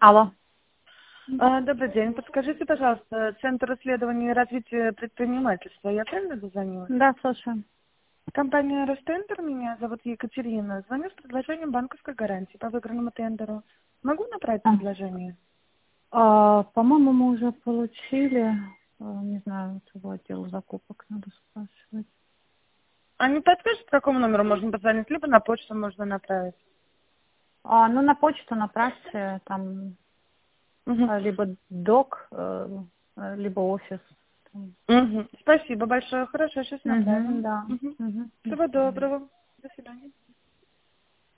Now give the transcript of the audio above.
Алло. Добрый день. Подскажите, пожалуйста, Центр исследований и развития предпринимательства. Я правильно дозвонилась? Да, слушаю. Компания Ростендер, меня зовут Екатерина. Звоню с предложением банковской гарантии по выигранному тендеру. Могу направить предложение? По-моему, мы уже получили. Не знаю, чего отдел закупок надо спрашивать. А не подскажете, к какому номеру можно позвонить? Либо на почту можно направить. Ну, на почту направьте, там, либо док, либо офис. Спасибо большое. Хорошо, сейчас направим. Да. Всего доброго. До свидания.